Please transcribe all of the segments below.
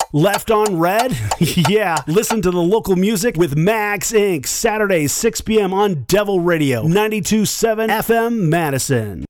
Left on Red? Yeah, listen to the local music with Max Inc. Saturdays 6 p.m. on Devil Radio 92.7 FM Madison.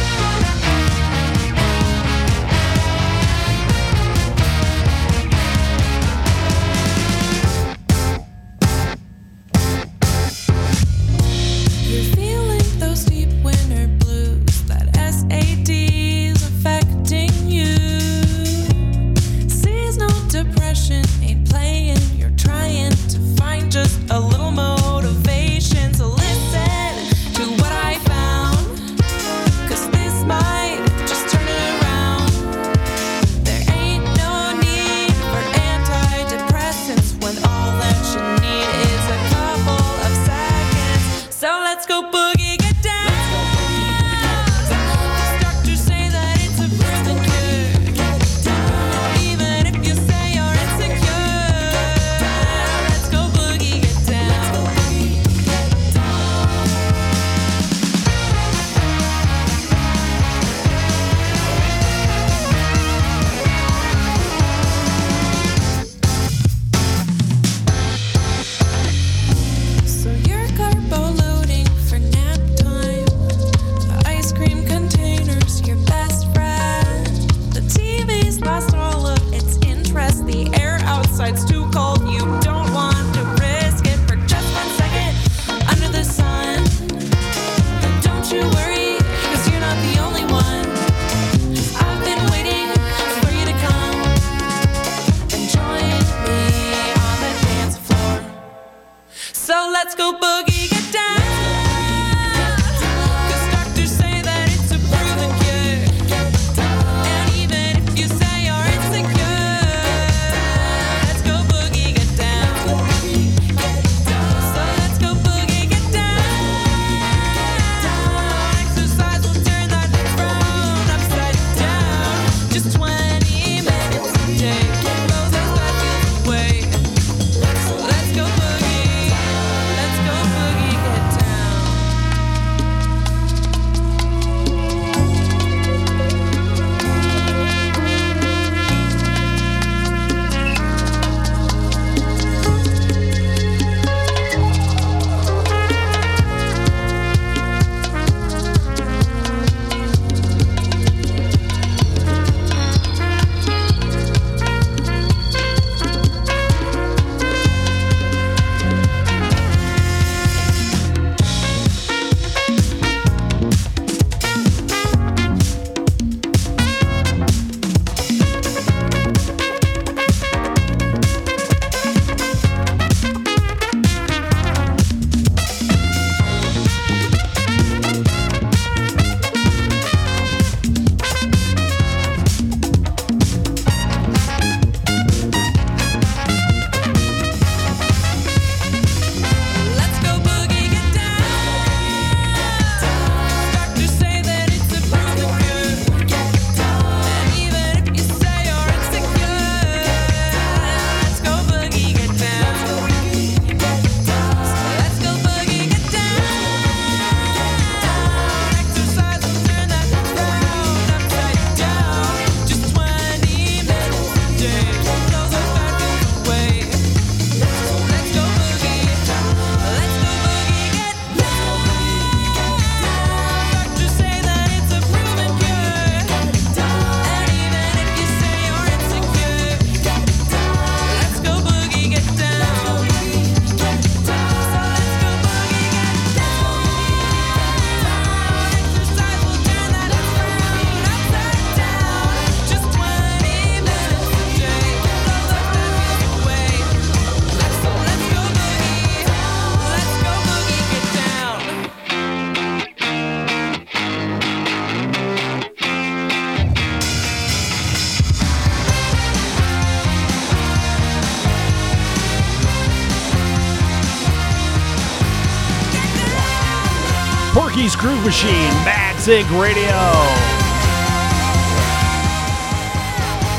Porky's Groove Machine, Mad Zig Radio.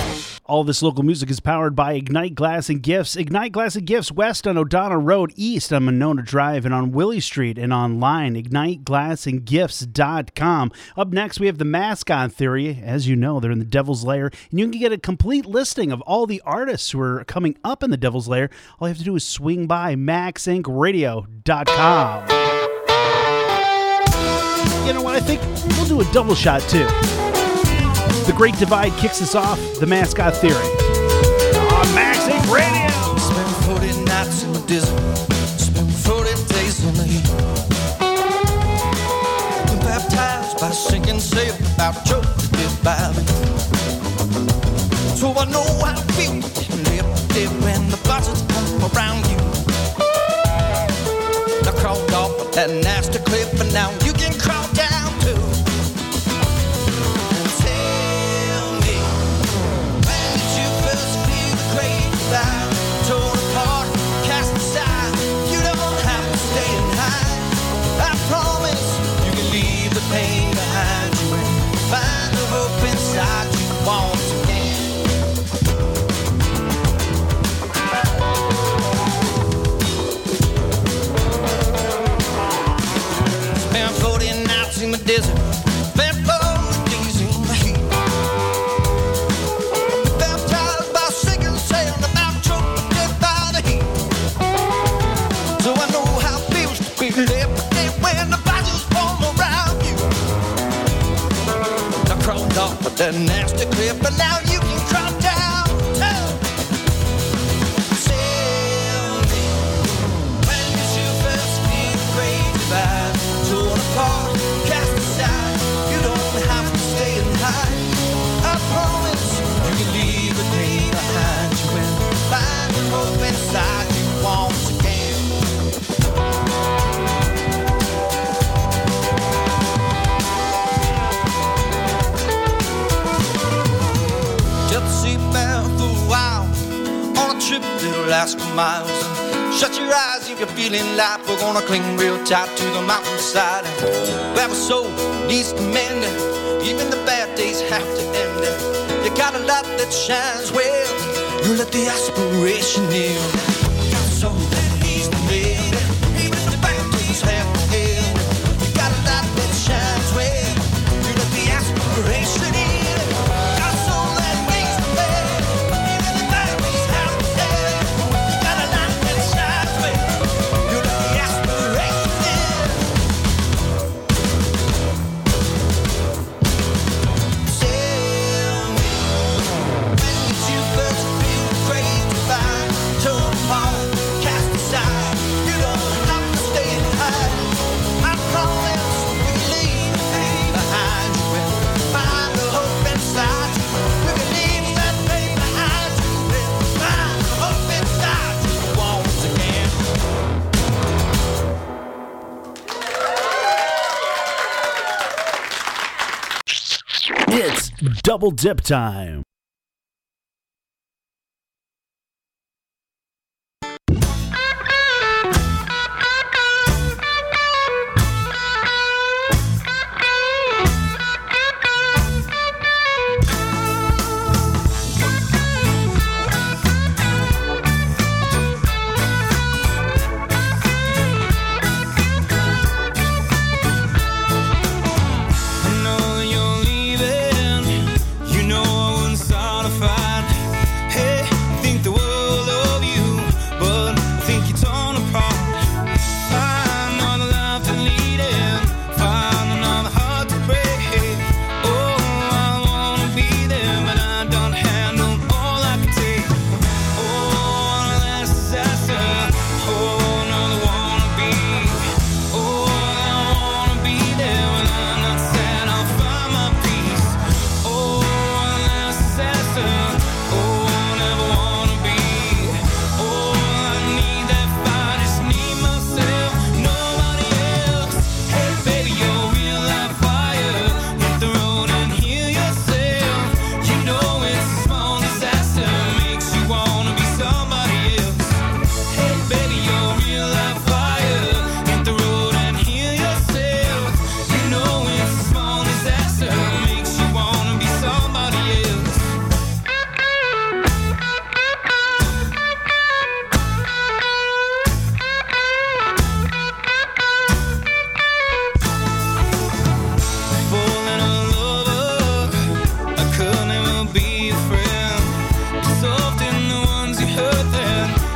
All this local music is powered by Ignite Glass and Gifts. Ignite Glass and Gifts west on O'Donnell Road, east on Monona Drive, and on Willie Street, and online, IgniteGlassandGifts.com. Up next, we have the Mascot Theory. As you know, they're in the Devil's Lair, and you can get a complete listing of all the artists who are coming up in the Devil's Lair. All you have to do is swing by MaxIncRadio.com. You know what? I think we'll do a double shot, too. The Great Divide kicks us off, the Mascot Theory. On Max Inc. Radio. Spent 40 nights in the desert. Spent 40 days in the heat. Been baptized by sinking sail about Joe to live by me. So I know how to feel live when the buzzards come around you. I crawled off that nasty cliff, but now you can crawl down too. Pain behind you and find the hope inside you once again. Spent 40 nights in the desert, spent 40 days in the heat. Baptized by sinking sail, about choked dead by the heat. So I know how it feels to be left when the buzzards form around. Crawled off of that nasty cliff, but now you can crawl down too. Tell me, when did you first feel the great divide? Torn apart, cast aside, you don't have to stay and hide. I promise you can leave the pain behind you and find the hope inside you once again. Seatbelt for a while on a trip that'll last for miles. And shut your eyes if you're feeling like we're gonna cling real tight to the mountainside. And grab a soul needs to mend it. Even the bad days have to end it. You got a light that shines well. You let the aspiration in. Got a soul that needs to mend it. Even the bad days have to end. You got a light that shines well. You let the aspiration in. It's double dip time. I know you're leaving. You know I wouldn't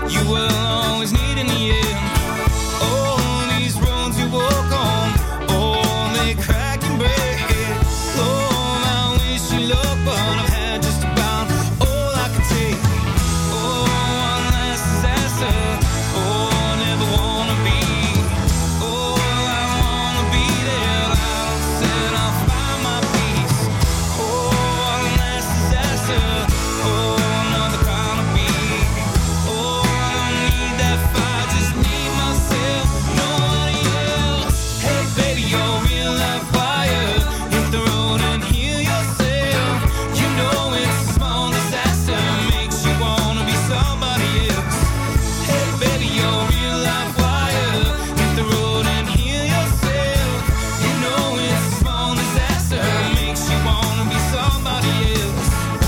you will always need in the end. Oh, these roads you walk on, oh, they crack and break. Oh, I wish you luck, but I've had just about all I can take. Oh, one last disaster, oh, I never wanna be. Oh, I wanna be there, I'll sit, I'll find my peace. Oh, one last disaster, oh, another crown to be. Oh, I don't need that fire, just need myself, nobody else. Hey baby, you're real life fire. Hit the road and heal yourself. You know it's a small disaster, makes you wanna be somebody else. Hey baby, you're real life fire. Hit the road and heal yourself. You know it's a small disaster, makes you wanna be somebody else.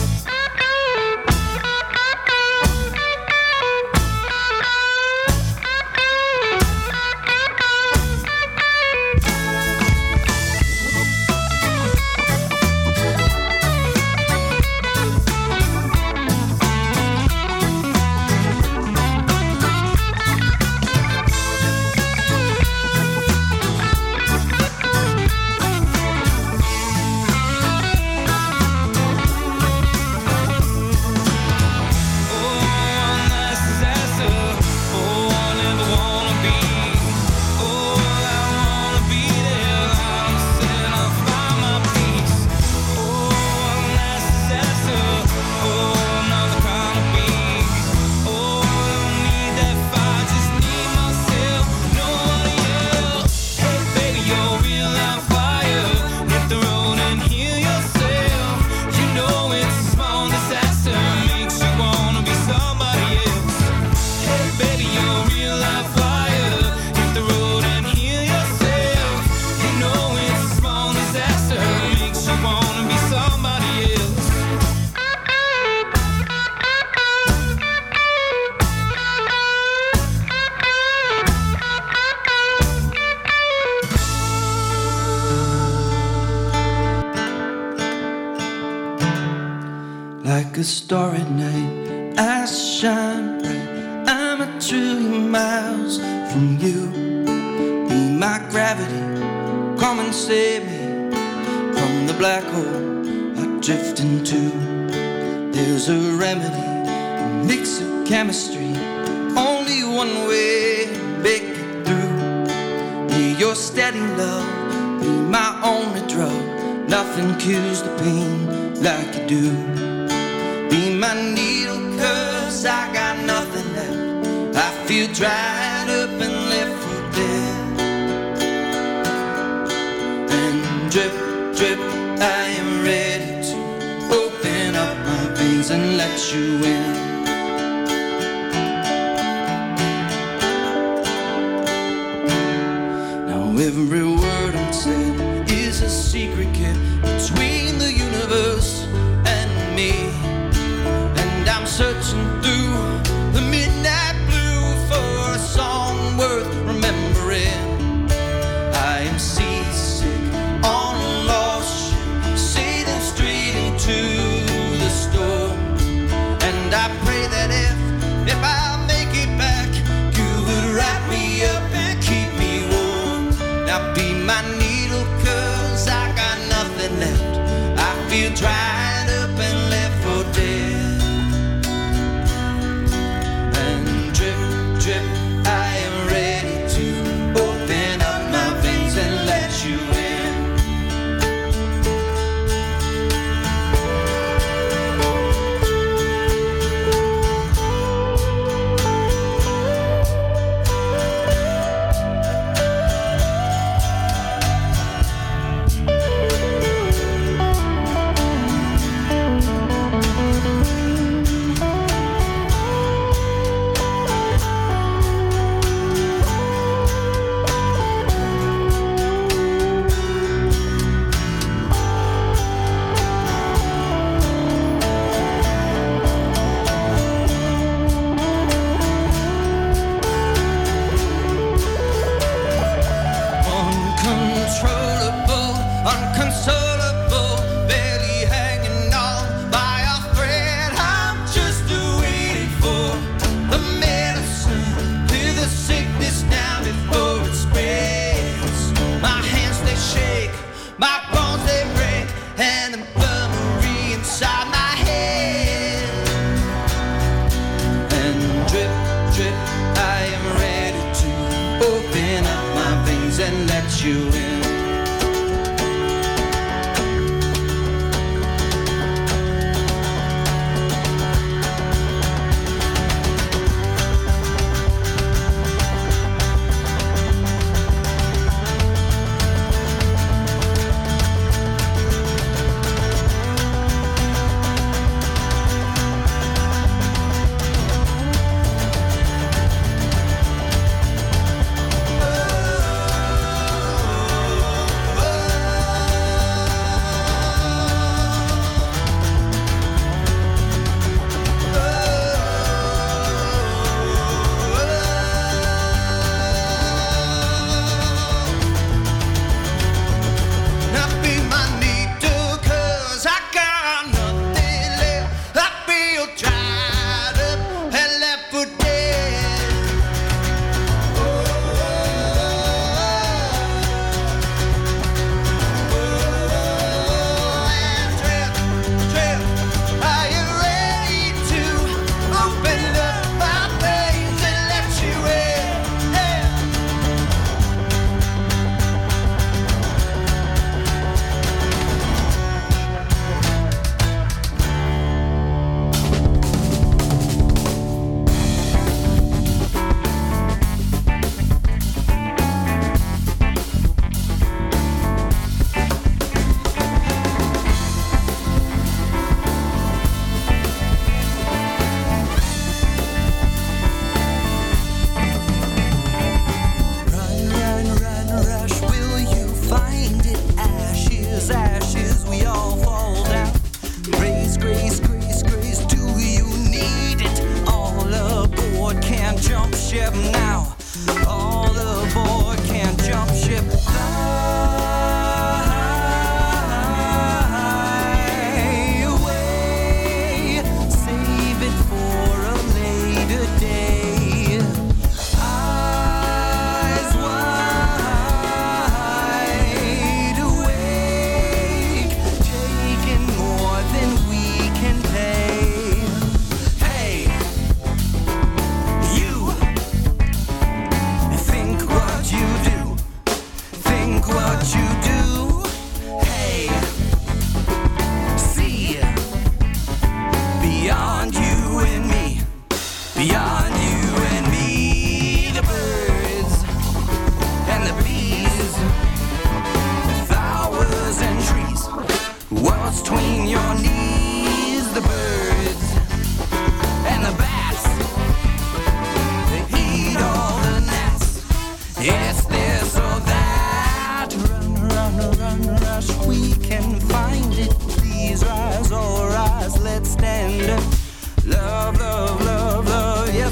Like a star at night, I shine bright. I'm a trillion miles from you. Be my gravity, come and save me from the black hole I drift into. There's a remedy, a mix of chemistry, only one way to make it through. Be your steady love, be my only drug. Nothing cures the pain like you do. Be my needle, cause I got nothing left. I feel dried up and left for dead. And drip, drip, I am ready to open up my veins and let you in. Now every word I'm saying is a secret kept between the universe and me. I'm searching through the midnight blue for a song worth remembering. I am seasick on a lost ship, sailing straight into the storm. And I pray that if I make it back, you would wrap me up and keep me warm. Now be my needle, cause I got nothing left. I feel dried up and left for dead. Drip, I am ready to open up my veins and let you in. you in. Let's stand up. Love, love, love, love, yeah.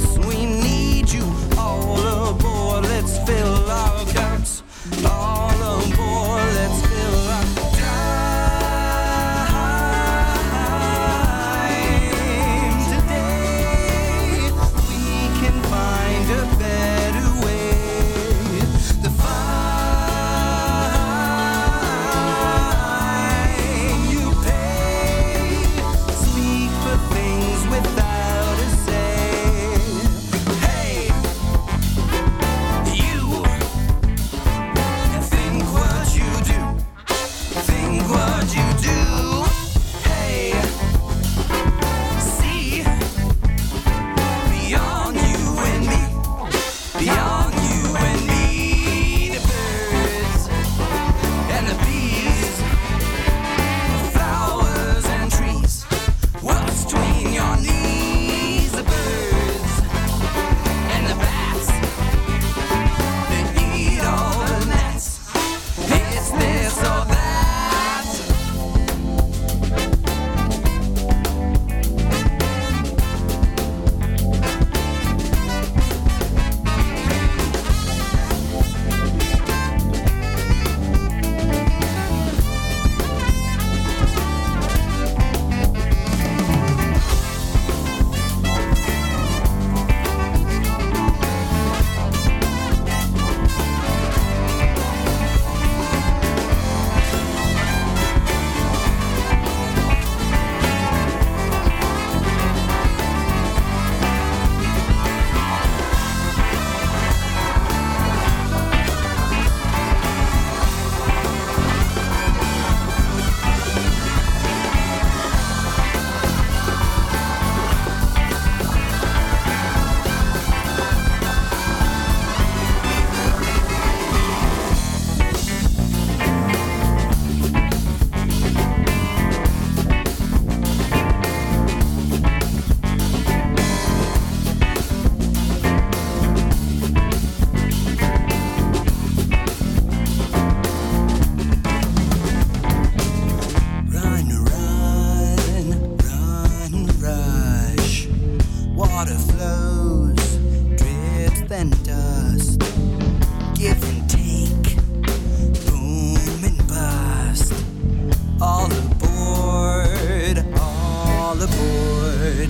water flows, drips and dust, give and take, boom and bust. All aboard, all aboard.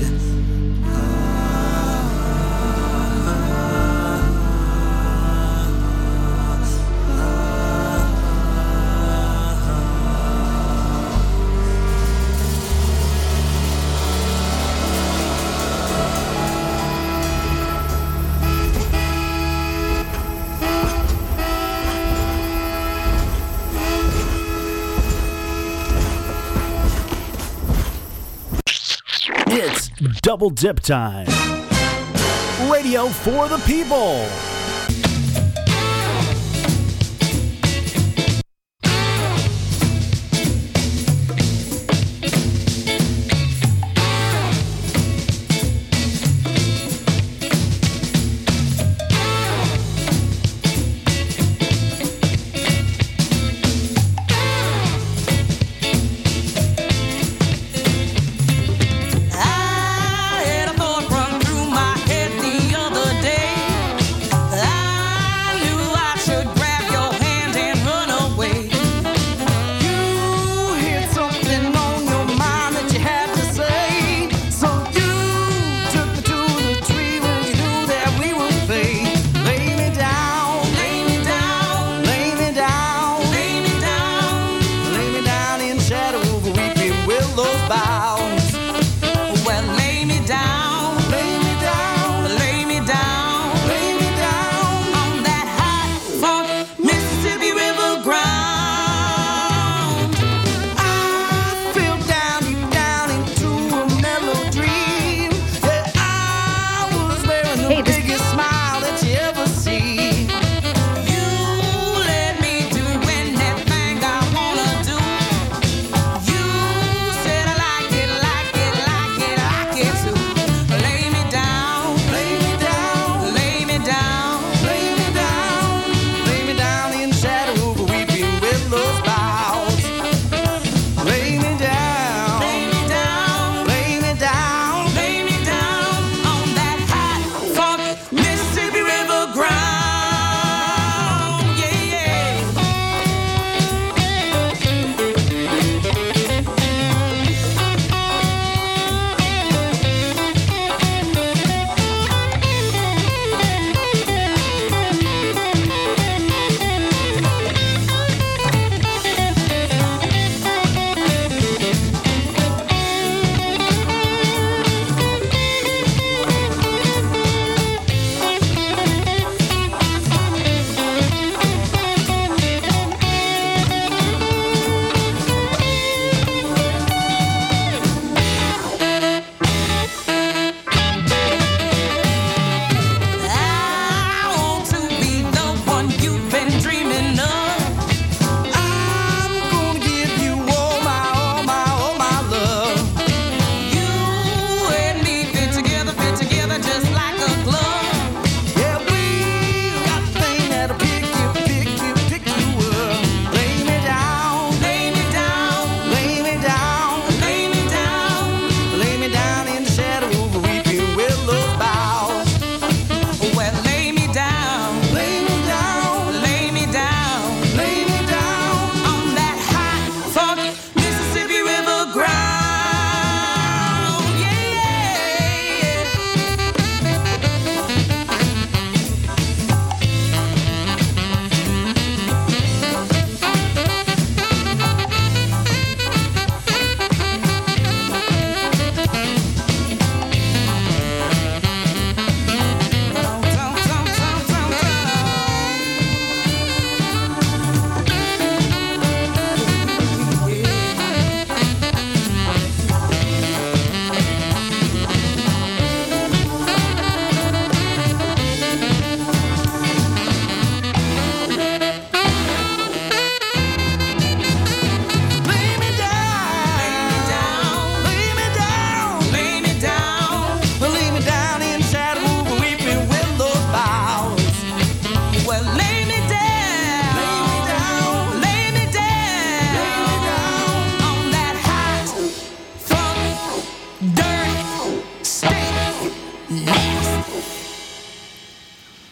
It's double dip time. Radio for the people. I had a thought run through my head the other day.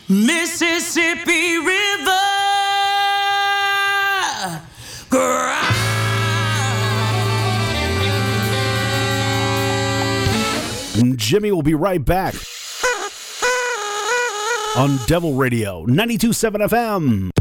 Mississippi River grind. Jimmy will be right back on Devil Radio 92.7 FM.